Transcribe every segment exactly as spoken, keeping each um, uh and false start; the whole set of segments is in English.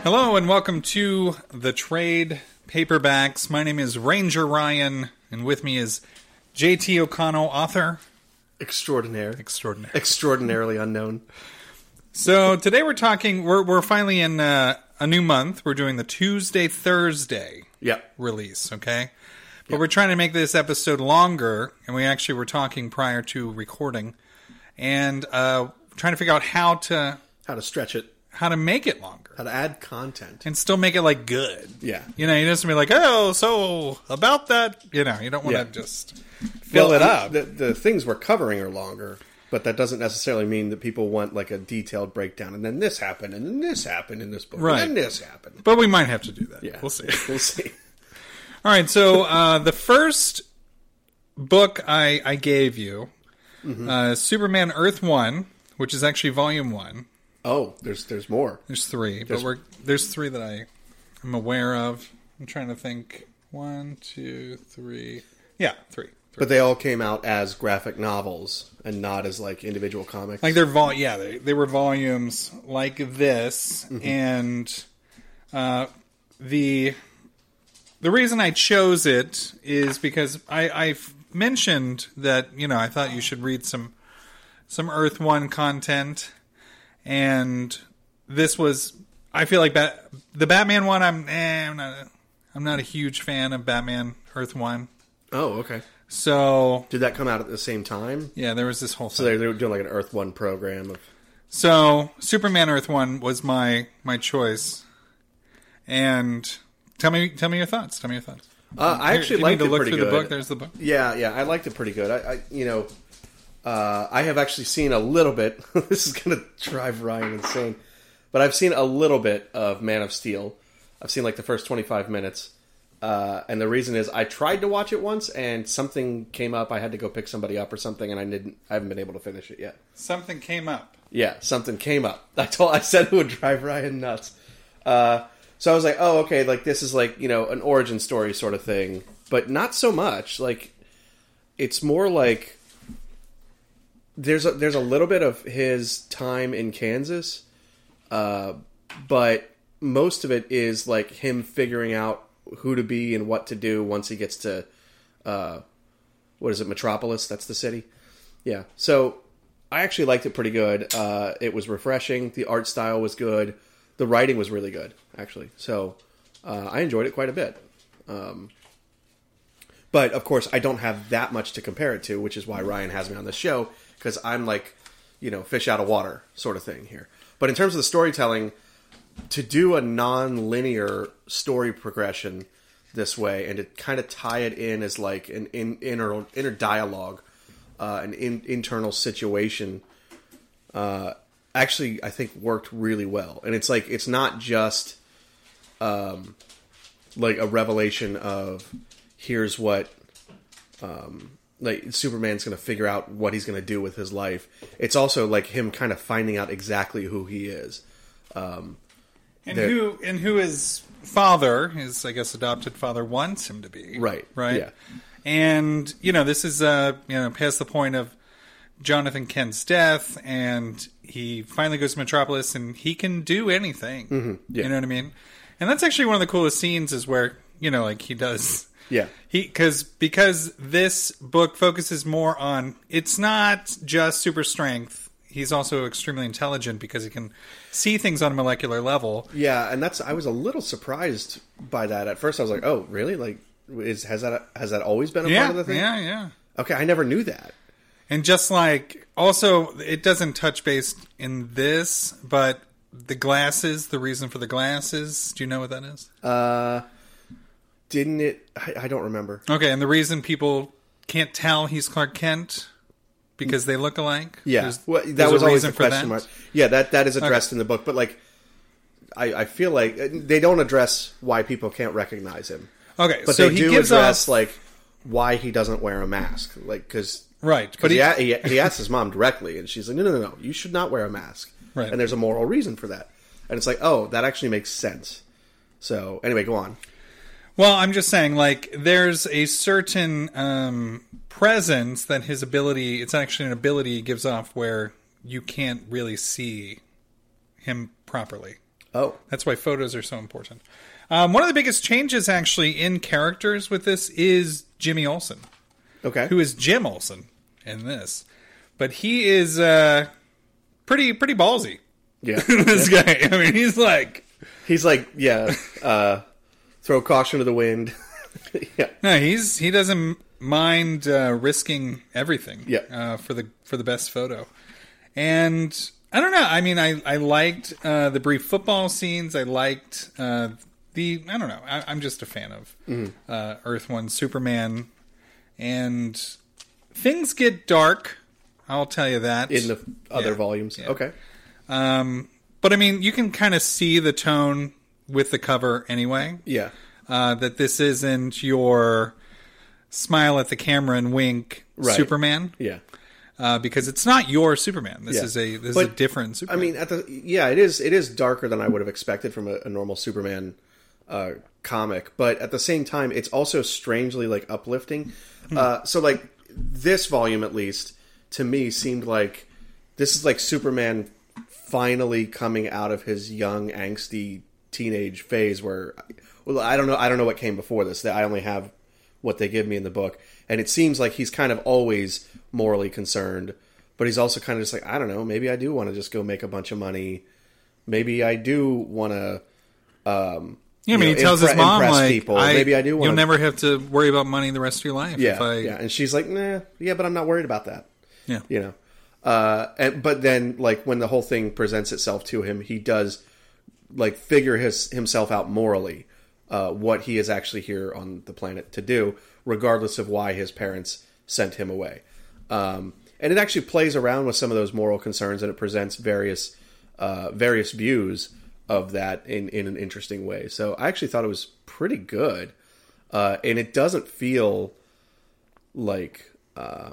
Hello and welcome to the Trade Paperbacks. My name is Ranger Ryan, and with me is J T O'Connell, author extraordinaire, extraordinary, extraordinarily unknown. So today we're talking. We're we're finally in uh, a new month. We're doing the Tuesday Thursday yeah. release. Okay, but yeah. we're trying to make this episode longer, and we actually were talking prior to recording, and uh, trying to figure out how to how to stretch it. How to make it longer. How to add content. And still make it, like, good. Yeah. You know, you just be like, oh, so, about that, you know, you don't want to yeah. just fill well, it up. The, the things we're covering are longer, but that doesn't necessarily mean that people want, like, a detailed breakdown. And then this happened, and then this happened in this book, right. and then this happened. But we might have to do that. Yeah. We'll see. We'll see. All right, so uh, the first book I, I gave you, mm-hmm. uh, Superman Earth one, which is actually Volume one. Oh, there's there's more. There's three, there's, but we're there's three that I am aware of. I'm trying to think. One, two, three. Yeah, three. three. But they all came out as graphic novels and not as like individual comics. Like they're vol. Yeah, they they were volumes like this, mm-hmm. and uh, the the reason I chose it is because I I've mentioned that you know I thought you should read some some Earth One content. And this was, I feel like Bat, the Batman one. I'm, eh, I'm not, a, I'm not a huge fan of Batman Earth one. Oh, okay. So did that come out at the same time? Yeah, there was this whole. So thing. They were doing like an Earth one program of. So Superman Earth one was my my choice, and tell me tell me your thoughts. Tell me your thoughts. Uh, I actually liked it pretty pretty good. The book. There's the book. Yeah, yeah, I liked it pretty good. I, I you know. Uh, I have actually seen a little bit. This is going to drive Ryan insane, but I've seen a little bit of Man of Steel. I've seen like the first twenty-five minutes, uh, and the reason is I tried to watch it once, and something came up. I had to go pick somebody up or something, and I didn't. I haven't been able to finish it yet. Something came up. Yeah, something came up. I told. I said it would drive Ryan nuts. Uh, so I was like, oh, okay, like this is like you know an origin story sort of thing, but not so much. Like it's more like. There's a, there's a little bit of his time in Kansas, uh, but most of it is like him figuring out who to be and what to do once he gets to, uh, what is it, Metropolis? That's the city. Yeah. So I actually liked it pretty good. Uh, it was refreshing. The art style was good. The writing was really good, actually. So uh, I enjoyed it quite a bit. Um, but of course, I don't have that much to compare it to, which is why Ryan has me on this show. Because I'm like, you know, fish out of water sort of thing here. But in terms of the storytelling, to do a non-linear story progression this way and to kind of tie it in as like an in, inner inner dialogue, uh, an in, internal situation, uh, actually I think worked really well. And it's like it's not just um, like a revelation of here's what. Um, Like Superman's going to figure out what he's going to do with his life. It's also like him kind of finding out exactly who he is, um, and who and who his father, his I guess adopted father, wants him to be. Right. Right. Yeah. And you know this is uh you know past the point of Jonathan Kent's death, and he finally goes to Metropolis, and he can do anything. Mm-hmm. Yeah. You know what I mean? And that's actually one of the coolest scenes is where you know like he does. Yeah, he because because this book focuses more on it's not just super strength. He's also extremely intelligent because he can see things on a molecular level. Yeah, and that's I was a little surprised by that. At first, I was like, "Oh, really? Like, is has that has that always been a yeah, part of the thing?" Yeah, yeah. Okay, I never knew that. And just like also, it doesn't touch base in this, but the glasses. The reason for the glasses. Do you know what that is? Uh. Didn't it? I, I don't remember. Okay, and the reason people can't tell he's Clark Kent because they look alike. Yeah, there's, well, that there's was a always reason the question for mark. that. Yeah, that that is addressed okay. in the book, but like, I, I feel like they don't address why people can't recognize him. Okay, but so they he do gives address off... like why he doesn't wear a mask, like because right, but he, he he asks his mom directly, and she's like, no, no, no, no, you should not wear a mask, right? And there's a moral reason for that, and it's like, oh, that actually makes sense. So anyway, go on. Well, I'm just saying, like, there's a certain um, presence that his ability, it's actually an ability he gives off where you can't really see him properly. Oh. That's why photos are so important. Um, one of the biggest changes, actually, in characters with this is Jimmy Olsen, Okay. who is Jim Olsen in this. But he is uh, pretty pretty ballsy, Yeah. this yeah. guy. I mean, he's like... He's like, yeah, uh, throw caution to the wind. yeah. No, he's he doesn't mind uh, risking everything Yeah. uh, for the for the best photo. And I don't know. I mean, I I liked uh, the brief football scenes. I liked uh, the I don't know. I, I'm just a fan of Mm-hmm. uh, Earth One Superman, and things get dark. I'll tell you that In the other Yeah. volumes. Yeah. Okay. Um, but I mean, you can kind of see the tone with the cover anyway. Yeah. Uh, that this isn't your smile at the camera and wink Right. Superman, Yeah. uh, because it's not your Superman. This Yeah. is a this But, is a different I Superman. mean, at the yeah, it is it is darker than I would have expected from a, a normal Superman uh, comic, but at the same time, it's also strangely like uplifting. Uh, so, like this volume, at least to me, seemed like this is like Superman finally coming out of his young, angsty teenage phase. Where, well, I don't know, I don't know what came before this. I only have what they give me in the book, and it seems like he's kind of always morally concerned, but he's also kind of just like, I don't know, maybe I do want to just go make a bunch of money. Maybe I do want to. Um, yeah, I mean, you know, he tells impre- his mom impress like, people. I, maybe I do. You'll Want never have to worry about money the rest of your life. Yeah, if I, yeah, and she's like, nah, yeah, but I'm not worried about that. yeah. You know, uh, and but then like when the whole thing presents itself to him, he does like figure his himself out morally, uh, what he is actually here on the planet to do, regardless of why his parents sent him away. Um, and it actually plays around with some of those moral concerns, and it presents various uh, various views of that in, in an interesting way. So I actually thought it was pretty good, uh, and it doesn't feel like uh,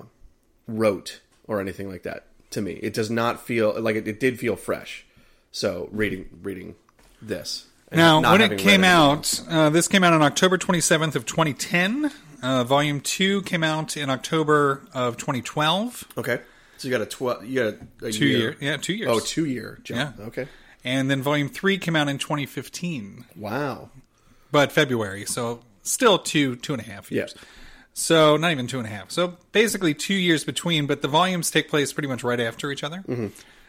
rote or anything like that to me. It does not feel like it, it did feel fresh. So reading reading this and Now, not when having it read came it. out, uh, this came out on October twenty-seventh of twenty ten. Uh, volume two came out in October of twenty twelve. Okay, so you got a twelve. You got a, a Two year. year, yeah, two years. Oh, two year jump. Yeah. Okay. And then volume three came out in twenty fifteen, Wow. but February, so still two two and a half years. Yeah. So not even two and a half. So basically two years between, but the volumes take place pretty much right after each other. Mm-hmm.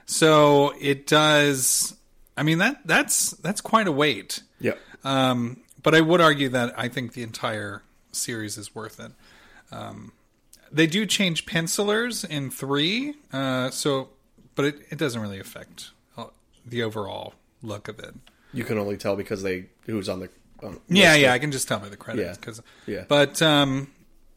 So it does. I mean that that's that's quite a wait. Yeah. Um, but I would argue that I think the entire series is worth it. Um, they do change pencilers in three, uh, so but it, it doesn't really affect uh, the overall look of it. You can only tell because they who's on the. On Yeah, list. yeah, I can just tell by the credits. Yeah. Cause, Yeah. But um,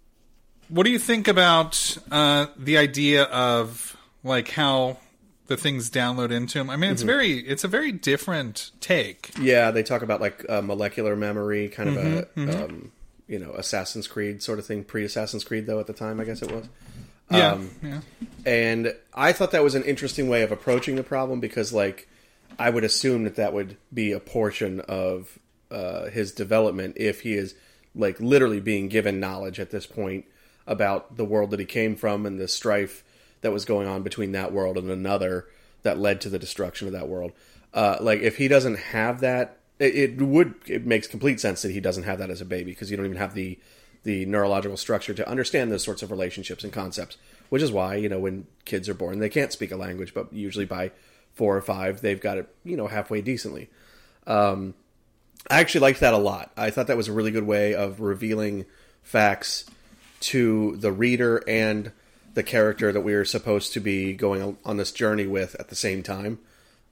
what do you think about uh, the idea of like how the things download into them? I mean, it's Mm-hmm. very, it's a very different take. Yeah, they talk about like uh, molecular memory, kind of Mm-hmm, a um, you know Assassin's Creed sort of thing. Pre Assassin's Creed though at the time, I guess it was. Yeah, Um, yeah. And I thought that was an interesting way of approaching the problem because, like, I would assume that that would be a portion of uh, his development if he is, like, literally being given knowledge at this point about the world that he came from and the strife that was going on between that world and another that led to the destruction of that world. Uh, like, if he doesn't have that, it, it would, it makes complete sense that he doesn't have that as a baby because you don't even have the the neurological structure to understand those sorts of relationships and concepts, which is why, you know, when kids are born, they can't speak a language, but usually by four or five, they've got it, you know, halfway decently. Um, I actually liked that a lot. I thought that was a really good way of revealing facts to the reader and the character that we were supposed to be going on this journey with at the same time.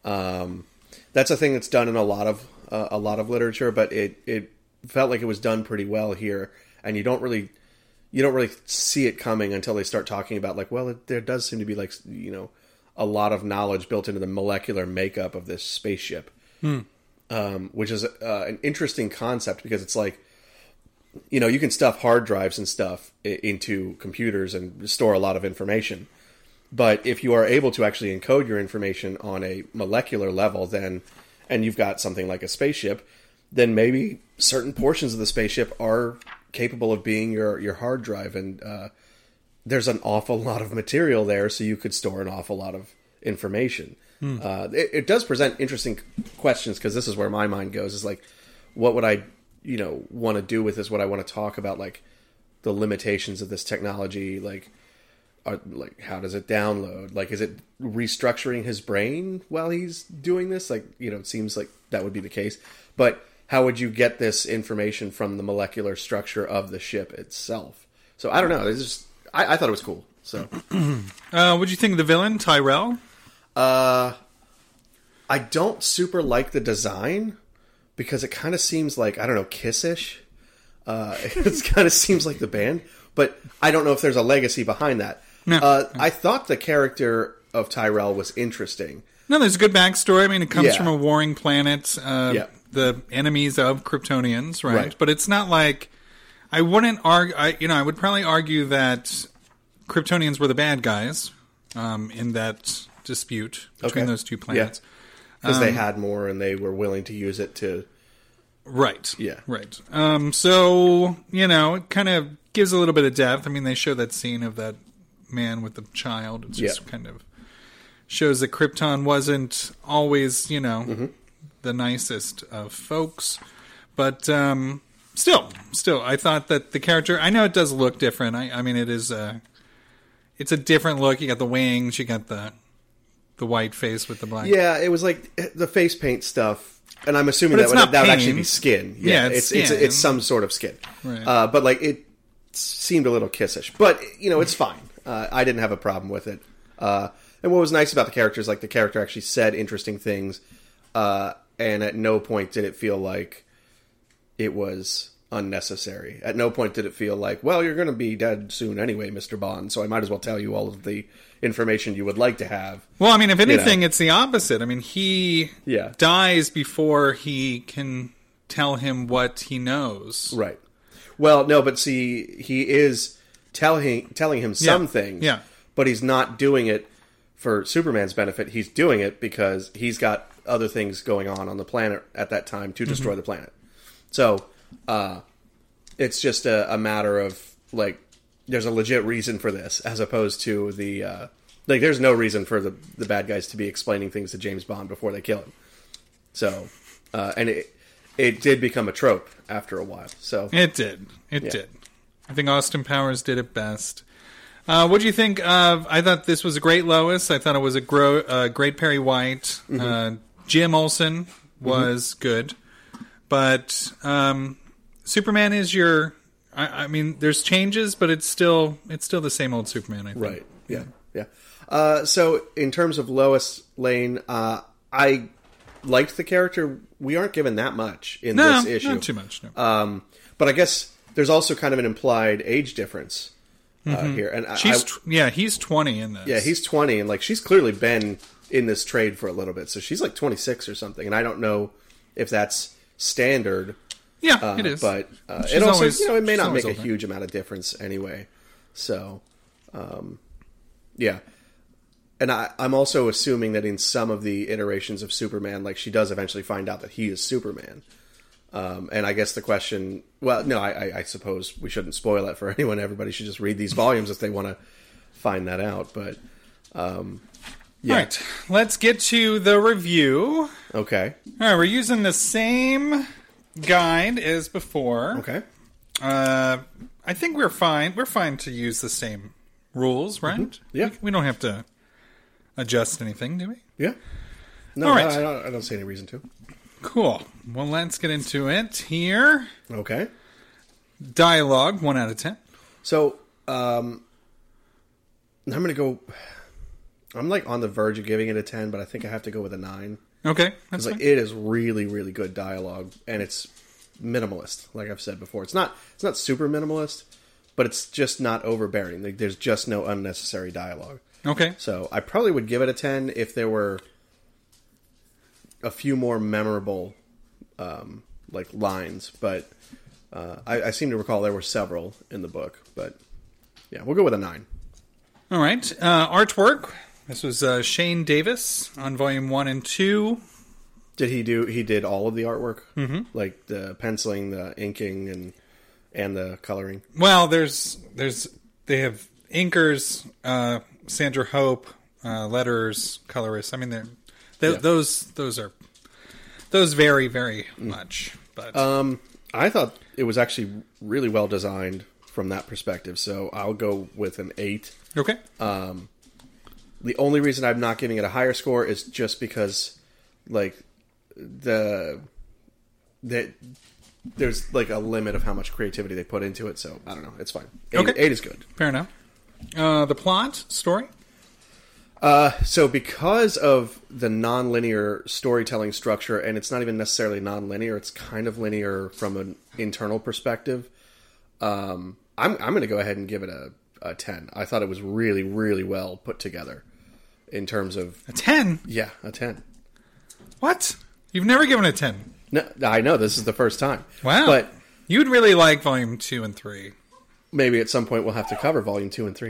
Um, that's a thing that's done in a lot of uh, a lot of literature, but it, it felt like it was done pretty well here. And you don't really, you don't really see it coming until they start talking about like, well, it, there does seem to be like, you know, a lot of knowledge built into the molecular makeup of this spaceship, hmm. um, which is uh, an interesting concept because it's like, you know, you can stuff hard drives and stuff into computers and store a lot of information. But if you are able to actually encode your information on a molecular level, then, and you've got something like a spaceship, then maybe certain portions of the spaceship are capable of being your, your hard drive. And uh, there's an awful lot of material there, so you could store an awful lot of information. Hmm. Uh, it, it does present interesting questions because this is where my mind goes: is like, what would I, you know, want to do with this? What I want to talk about, like the limitations of this technology, like. Are, like, how does it download? Like, is it restructuring his brain while he's doing this? Like, you know, it seems like that would be the case. But how would you get this information from the molecular structure of the ship itself? So I don't know. It's just I, I thought it was cool. So, uh, what do you think of the villain Tyrell? Uh, I don't super like the design because it kind of seems like, I don't know, Kissish. Uh, it kind of seems like the band, but I don't know if there's a legacy behind that. No. Uh, I thought the character of Tyrell was interesting. No, there's a good backstory. I mean, it comes Yeah. from a warring planet, uh, Yeah. the enemies of Kryptonians, right? Right. But it's not like I wouldn't argue. I, you know, I would probably argue that Kryptonians were the bad guys um, in that dispute between Okay. those two planets. Because Um, they had more and they were willing to use it to... Right. Yeah. Right. Um, so, you know, it kind of gives a little bit of depth. I mean, they show that scene of that man with the child. It just Yeah. kind of shows that Krypton wasn't always, you know, Mm-hmm. the nicest of folks. But um, still, still, I thought that the character, I know it does look different. I, I mean, it is a, it's a different look. You got the wings, you got the the white face with the black. Yeah, it was like the face paint stuff. And I'm assuming But that it's would, not that would actually paint. be skin. Yeah, it's it's it's, skin. it's some sort of skin. Right. Uh, but like it seemed a little kissish. But you know, it's fine. Uh, I didn't have a problem with it. Uh, and what was nice about the characters, like the character actually said interesting things, uh, and at no point did it feel like it was unnecessary. At no point did it feel like, well, you're going to be dead soon anyway, Mister Bond, so I might as well tell you all of the information you would like to have. Well, I mean, if anything, know. it's the opposite. I mean, he Yeah. dies before he can tell him what he knows. Right. Well, no, but see, he is telling telling him some Yeah. things, Yeah. but he's not doing it for Superman's benefit. He's doing it because he's got other things going on on the planet at that time to destroy Mm-hmm. the planet. So, uh, it's just a, a matter of, like, there's a legit reason for this, as opposed to the, uh, like, there's no reason for the, the bad guys to be explaining things to James Bond before they kill him. So, uh, and it, it did become a trope after a while. So, It did. It Yeah. did. I think Austin Powers did it best. Uh, what do you think of? I thought this was a great Lois. I thought it was a gro- uh, great Perry White. Mm-hmm. Uh, Jim Olsen was mm-hmm. good, but um, Superman is your. I, I mean, there's changes, but it's still it's still the same old Superman. I think. Right. Yeah. Yeah. Uh, so in terms of Lois Lane, uh, I liked the character. We aren't given that much in No, this issue. not too much. No. Um, but I guess there's also kind of an implied age difference uh, Mm-hmm. here. And I, She's I- tw- yeah, he's twenty in this. yeah, he's twenty, and like she's clearly been in this trade for a little bit. So she's like twenty-six or something, and I don't know if that's standard. yeah, Uh, it is. But uh, She's it also, always- you know, it may she's not always make a older. huge amount of difference anyway. So, um, yeah. And I, I'm also assuming that in some of the iterations of Superman, like she does eventually find out that he is Superman. Um, and I guess the question, well, no, I, I, I suppose we shouldn't spoil it for anyone. Everybody should just read these volumes if they want to find that out. But, um, yeah. All right, let's get to the review. Okay. All right, we're using the same guide as before. Okay. Uh, I think we're fine. We're fine to use the same rules, right? Mm-hmm. Yeah. We, we don't have to adjust anything, do we? Yeah. No, All right. I, I, don't, I don't see any reason to. Cool. Well, let's get into it here. Okay. Dialogue, one out of ten. So, um, I'm going to go. I'm like on the verge of giving it a ten, but I think I have to go with a nine. Okay, that's It's like fine. it is really, really good dialogue, and it's minimalist. Like I've said before, it's not it's not super minimalist, but it's just not overbearing. Like there's just no unnecessary dialogue. Okay. So I probably would give it a ten if there were a few more memorable um, like lines, but uh, I, I seem to recall there were several in the book. But yeah, we'll go with a nine. All right. Uh, artwork. This was uh, Shane Davis on volume one and two. Did he do? He did all of the artwork, mm-hmm. like the penciling, the inking, and and the coloring. Well, there's there's they have inkers, uh, Sandra Hope, uh, letters, colorists. I mean, they're, they, Yeah. those those are those vary very much. But Um, I thought it was actually really well designed from that perspective, so I'll go with an eight. okay, The only reason I'm not giving it a higher score is just because, like, the that there's like a limit of how much creativity they put into it. So I don't know. It's fine. Eight, Okay. eight is good. fair enough. Uh, the plot story. Uh, so because of the non-linear storytelling structure, and it's not even necessarily non-linear, it's kind of linear from an internal perspective. Um, I'm I'm going to go ahead and give it a, a ten. I thought it was really, really well put together in terms of A ten. yeah, a ten. What? You've never given a ten. No, I know this is the first time. Wow. But You'd really like volume two and three. maybe at some point we'll have to cover volume two and three.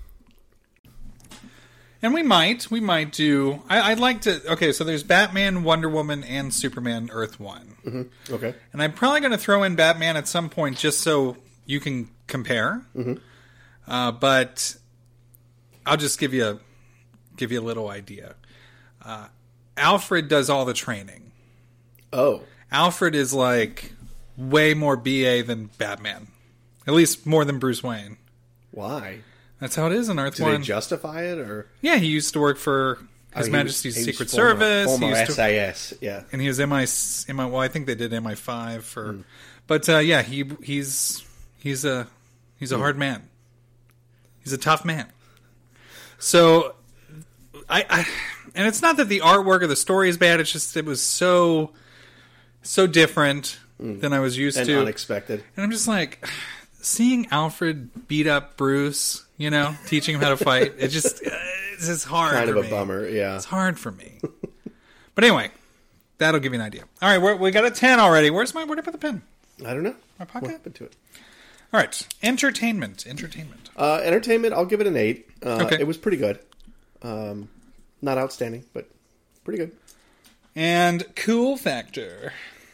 And we might. We might do. I, I'd like to. Okay, so there's Batman, Wonder Woman, and Superman Earth one. Mm-hmm. Okay. And I'm probably going to throw in Batman at some point just so you can compare. Mm-hmm. Uh, but I'll just give you a, give you a little idea. Uh, Alfred does all the training. Oh. Alfred is like way more B A than Batman. At least more than Bruce Wayne. Why? That's how it is in Earth Do one. they justify it, or Yeah, he used to work for His Oh, he Majesty's was- he was Secret former- Service. former He used to- S I S, yeah. and he was M I, M I. Well, I think they did M I five for, Hmm. but uh, yeah, he he's he's a he's a hard man. He's a tough man. So, I, I and it's not that the artwork or the story is bad. It's just it was so so different than I was used And to, unexpected. and I'm just like seeing Alfred beat up Bruce. You know, teaching him how to fight. It just it's just hard. Kind for of a me. bummer, yeah. It's hard for me. But anyway, that'll give you an idea. All right, we're, we got a ten already. Where's my, where'd I put the pen? I don't know. My pocket? What happened to it? All right, entertainment. Entertainment. Uh, entertainment, I'll give it an eight. Uh, Okay. It was pretty good. Um, not outstanding, but pretty good. And cool factor.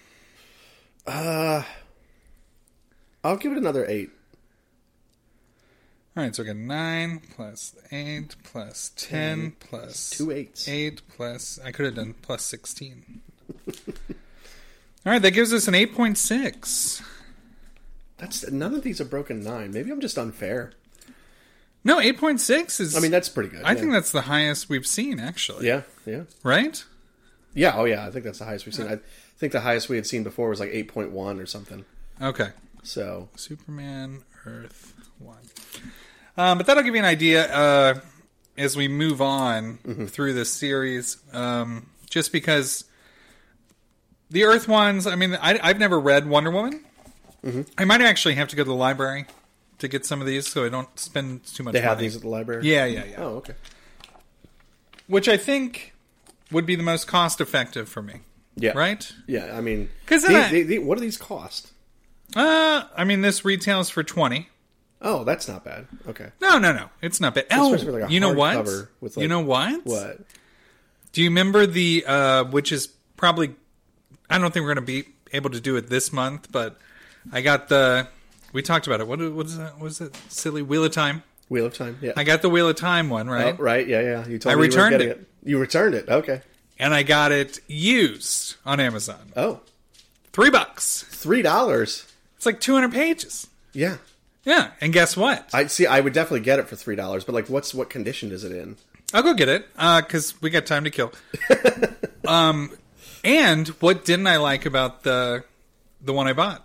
Uh, I'll give it another eight. All right, so we got nine plus eight plus ten plus Two eights. eight plus. I could have done plus sixteen. All right, that gives us an eight point six. That's none of these are broken nine. Maybe I'm just unfair. No, eight point six is. I mean, that's pretty good. I yeah. think that's the highest we've seen, actually. Yeah, yeah, Right? yeah. Oh, yeah. I think that's the highest we've seen. I think the highest we had seen before was like eight point one or something. Okay. So Superman Earth one. Um, but that'll give you an idea uh, as we move on Mm-hmm. through this series. Um, just because the Earth ones, I mean, I, I've never read Wonder Woman. Mm-hmm. I might actually have to go to the library to get some of these so I don't spend too much they have money. these at the library. Yeah, yeah, yeah. Oh, okay. Which I think would be the most cost effective for me. Yeah. Right? Yeah. I mean, 'Cause then the- I- the- the- what do these cost? Uh, I mean, this retails for twenty. Oh, that's not bad. Okay. No, no, no. It's not bad. Oh, Especially with, like, a you know what? hardcover with, like- you know what? What? Do you remember the, uh, which is probably, I don't think we're going to be able to do it this month, but I got the, we talked about it. What, what is that? What is it? Silly Wheel of Time. Wheel of Time. Yeah. I got the Wheel of Time one, right? Oh, right. Yeah. Yeah. You told I me returned you were getting it. it. You returned it. Okay. And I got it used on Amazon. Oh, Three bucks. three dollars. It's like two hundred pages. Yeah. Yeah. And guess what? I see. I would definitely get it for three dollars. But like, what's what condition is it in? I'll go get it because we got time to kill. um, and what didn't I like about the the one I bought?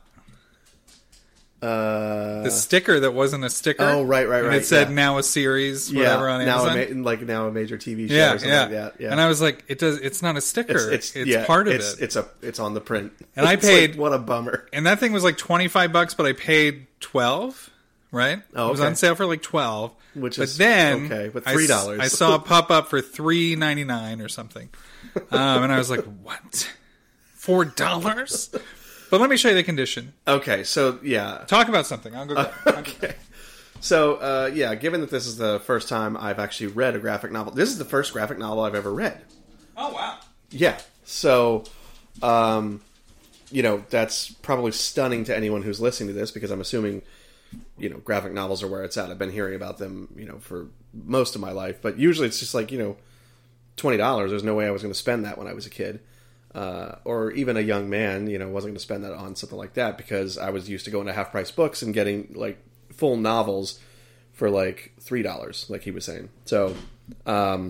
Uh, The sticker that wasn't a sticker. Oh, right, right, and right, it said yeah. now a series, yeah. whatever on now Amazon. a ma- like now a major T V show yeah, or something yeah. like that. Yeah. And I was like, it does. It's not a sticker. It's, yeah, part of it's, it. It's a it's on the print. And I It's like, paid- what a bummer. and that thing was like twenty five bucks, but I paid twelve. Right? Oh, It was okay. on sale for like twelve. Which but is then okay, but I s- three dollars. I saw it pop up for three ninety nine or something, um, and I was like, "What? Four dollars?" But let me show you the condition. Okay, so yeah. Talk about something. I'll go. Get it. Okay. So uh, yeah, given that this is the first time I've actually read a graphic novel, this is the first graphic novel I've ever read. Oh wow! Yeah. So, um, you know, that's probably stunning to anyone who's listening to this because I'm assuming you know, graphic novels are where it's at. I've been hearing about them, you know, for most of my life. But usually it's just like, you know, twenty dollars. There's no way I was going to spend that when I was a kid. Uh, or even a young man, you know, wasn't going to spend that on something like that because I was used to going to half-price books and getting, like, full novels for, like, three dollars, like he was saying. So, um,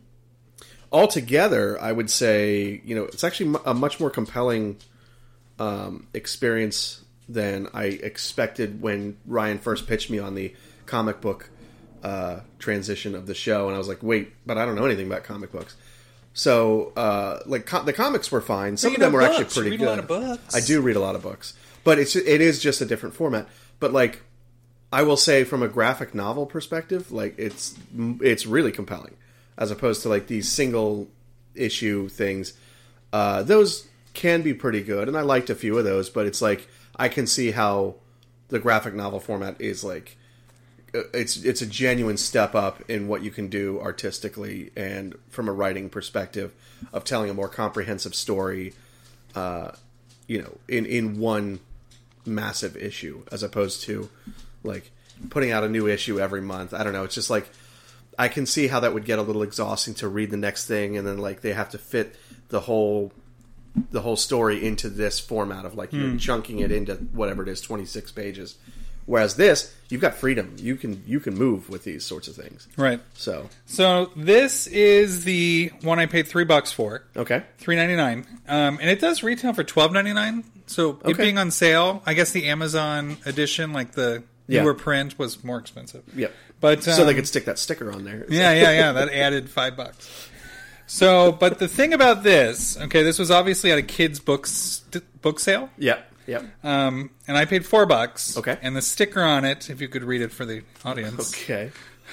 altogether, I would say, you know, it's actually a much more compelling um, experience than I expected when Ryan first pitched me on the comic book uh, transition of the show. And I was like, wait, but I don't know anything about comic books. So, uh, like, com- the comics were fine. Some Read of them were books. actually pretty read good. A lot of books. I do read a lot of books, but it's it is just a different format. But like, I will say, from a graphic novel perspective, like it's it's really compelling, as opposed to like these single issue things. Uh, those can be pretty good, and I liked a few of those. But it's like I can see how the graphic novel format is like. It's it's a genuine step up in what you can do artistically and from a writing perspective of telling a more comprehensive story, uh, you know, in, in one massive issue as opposed to like putting out a new issue every month. I don't know. It's just like I can see how that would get a little exhausting to read the next thing and then like they have to fit the whole the whole story into this format of like you're mm. chunking it into whatever it is, twenty-six pages. Whereas this, you've got freedom. You can you can move with these sorts of things. Right. So so this is the one I paid three bucks for. Okay. Three ninety nine. Um, and it does retail for twelve ninety nine. So it okay. being on sale, I guess the Amazon edition, like the yeah. newer print, was more expensive. Yep. But um, so they could stick that sticker on there. Yeah, yeah, yeah. That added five bucks. So, but the thing about this, okay, this was obviously at a kids' books book sale. Yep. Yep. Um, and I paid four bucks. Okay. And the sticker on it, if you could read it for the audience. Okay.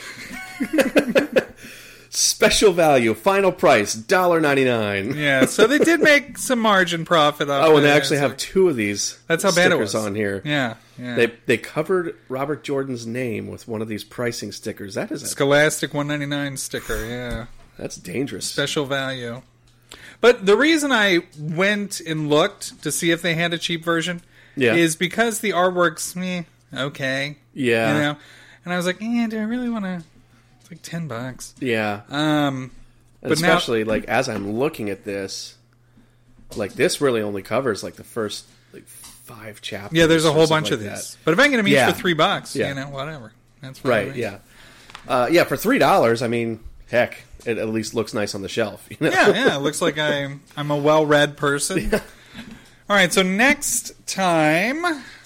Special value, final price, one dollar ninety-nine. Yeah, so they did make some margin profit off it. Oh, and they actually have two of these That's how bad it stickers was. on here. Yeah, yeah. They they covered Robert Jordan's name with one of these pricing stickers. That is a, Scholastic one ninety-nine sticker, yeah. That's dangerous. Special value. But the reason I went and looked to see if they had a cheap version yeah. is because the artwork's meh, okay. Yeah. You know? And I was like, eh, do I really want to... It's like ten bucks. Yeah. Um, but but especially, now, like, as I'm looking at this, like, this really only covers, like, the first, like, five chapters. Yeah, there's a whole bunch like of that. these. But if I can get them each yeah. for three bucks, yeah. you know, whatever. That's fine. Right, yeah. Uh, yeah, for three dollars, I mean, heck, it at least looks nice on the shelf. You know? Yeah, yeah. It looks like I'm, I'm a well-read person. Yeah. All right, so next time...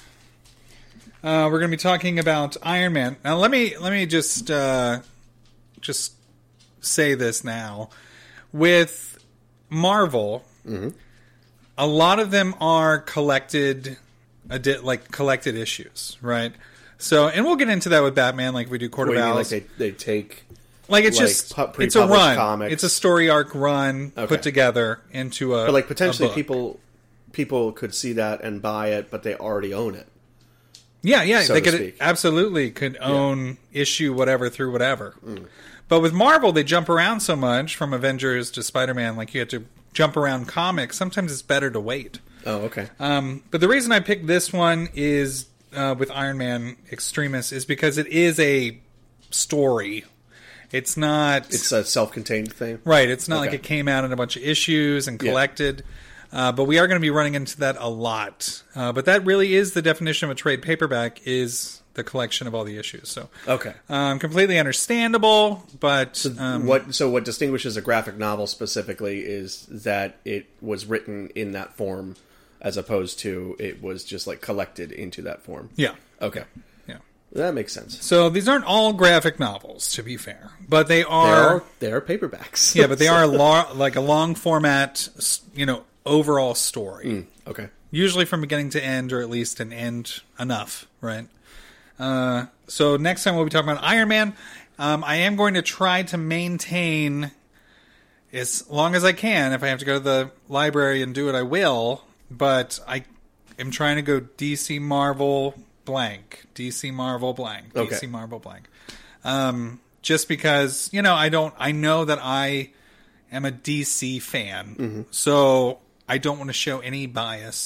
Uh, we're going to be talking about Iron Man. Now, let me let me just uh, just say this now. With Marvel, mm-hmm. a lot of them are collected, like collected issues, right? So, and we'll get into that with Batman, like we do Court What of do you mean, Owls. like they, they take, like it's like, just pu- it's a run. comics. It's a story arc run Okay. put together into a. But like potentially a book. people people could see that and buy it, but they already own it. Yeah, yeah, so they to could speak. absolutely could own yeah. issue whatever through whatever. Mm. But with Marvel, they jump around so much from Avengers to Spider-Man, like you have to jump around comics. Sometimes it's better to wait. Oh, okay. Um, but the reason I picked this one is uh, with Iron Man Extremis is because it is a story. It's not. It's a self-contained thing, right? It's not okay. like it came out in a bunch of issues and collected. Yeah. Uh, but we are going to be running into that a lot. Uh, but that really is the definition of a trade paperback, is the collection of all the issues. So okay, um, completely understandable. But so um, what? So what distinguishes a graphic novel specifically is that it was written in that form, as opposed to it was just like collected into that form. Yeah. Okay. Yeah. That makes sense. So these aren't all graphic novels, to be fair, but they are. They are, they are paperbacks. Yeah, but they are a lo- like a long format, you know, overall story. Mm, okay. Usually from beginning to end, or at least an end enough, right? Uh, so next time we'll be talking about Iron Man. Um, I am going to try to maintain as long as I can. If I have to go to the library and do it, I will. But I am trying to go D C Marvel blank. D C Marvel blank. Okay. D C Marvel blank. Um, just because, you know, I don't, I know that I am a D C fan. Mm-hmm. So I don't want to show any bias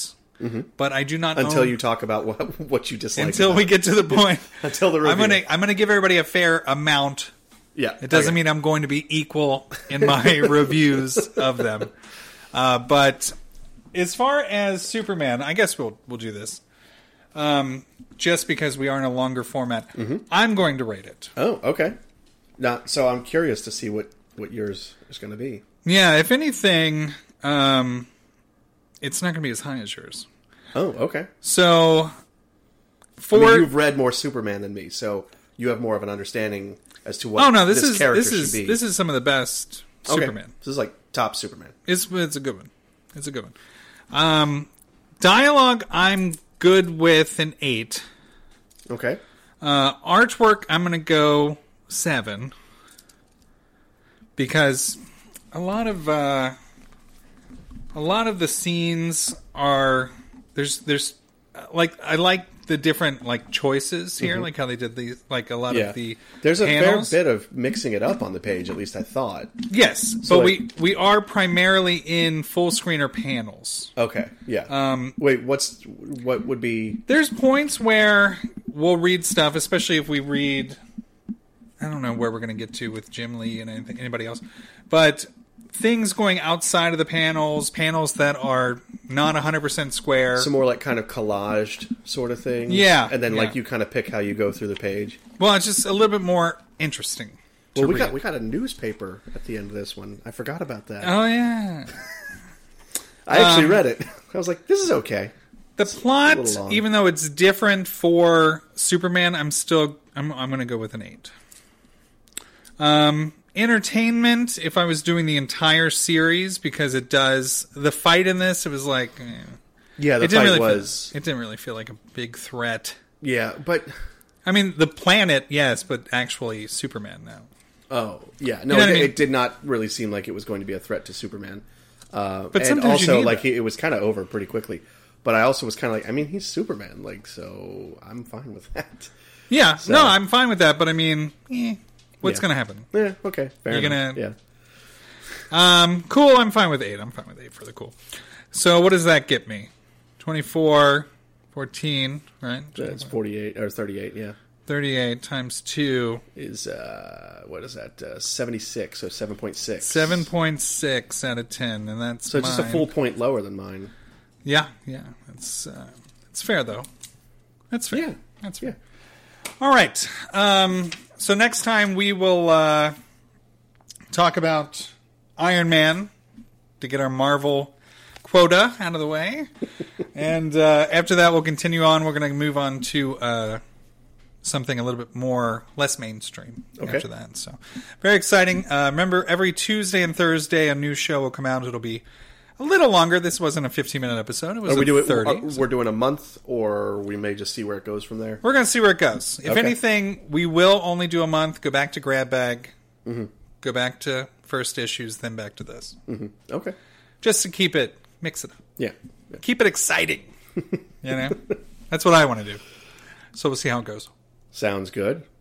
mm-hmm. but I do not until own, you talk about what what you dislike. until about we it. get to the point. Until the review. I'm gonna I'm gonna give everybody a fair amount. Yeah, It doesn't okay. mean I'm going to be equal in my reviews of them. Uh, but as far as Superman, I guess we'll we'll do this. Um, just because we are in a longer format, mm-hmm. I'm going to rate it. Oh, okay. Not so. I'm curious to see what, what yours is going to be. Yeah, if anything, um, it's not going to be as high as yours. Oh, okay. So, for I mean, you've read more Superman than me, so you have more of an understanding as to what oh no, this, this is character this is should be. this is some of the best okay. Superman. This is like top Superman. It's it's a good one. It's a good one. Um, dialogue, I'm good with an eight. Okay. Uh, artwork, I'm going to go seven. Because a lot of uh, a lot of the scenes are there's there's like I like the different like choices here, mm-hmm. like how they did these, like a lot yeah. of the there's a panels. fair bit of mixing it up on the page. At least I thought. Yes, So, but like- we we are primarily in full screen or panels. Okay. Yeah. Um, Wait. What's what would be? There's points where we'll read stuff, especially if we read. I don't know where we're going to get to with Jim Lee and anything, anybody else, but things going outside of the panels, panels that are not one hundred percent square. Some more like kind of collaged sort of thing. Yeah, And then yeah. like you kind of pick how you go through the page. Well, it's just a little bit more interesting. To Well, we read. got we got a newspaper at the end of this one. I forgot about that. Oh yeah. I actually um, read it. I was like, this is okay. The plot, little long. even though it's different for Superman, I'm still I'm I'm going to go with an eight. Um, entertainment, if I was doing the entire series, because it does the fight in this, it was like eh. Yeah, the it didn't fight really was. Feel, it didn't really feel like a big threat. Yeah, but I mean, the planet, yes, but actually Superman now. oh yeah, no, You know what it, I mean? it did not really seem like it was going to be a threat to Superman. Uh, But and sometimes you also, need like that. it was kind of over pretty quickly. But I also was kind of like, I mean, he's Superman, like so I'm fine with that. Yeah, So- no, I'm fine with that, but I mean, eh, what's Yeah. going to happen? Yeah, okay, fair You're enough. gonna- Yeah, Um, cool, I'm fine with eight. I'm fine with eight for the cool. So what does that get me? twenty-four, fourteen, right? that's forty-eight or thirty-eight. Yeah, thirty-eight times two. is uh, what is that? Uh, seventy-six, so seven point six. seven point six out of ten, and that's So it's just a mine. full point lower than mine. Yeah, yeah. It's uh, it's fair though. That's fair. Yeah, That's yeah. fair. All right. Um, so next time we will uh, talk about Iron Man to get our Marvel quota out of the way, and uh, after that we'll continue on. We're going to move on to uh, something a little bit more less mainstream Okay. after that. So very exciting. Uh, remember, every Tuesday and Thursday a new show will come out. It'll be a little longer. This wasn't a fifteen minute episode. It was Are we a doing? thirty. Are, we're doing a month, or we may just see where it goes from there. We're going to see where it goes. If Okay. anything, we will only do a month, go back to Grab Bag, Mm-hmm. go back to first issues, then back to this. Mm-hmm. Okay. Just to keep it, mix it up. Yeah. Yeah. Keep it exciting. You know? That's what I want to do. So we'll see how it goes. Sounds good.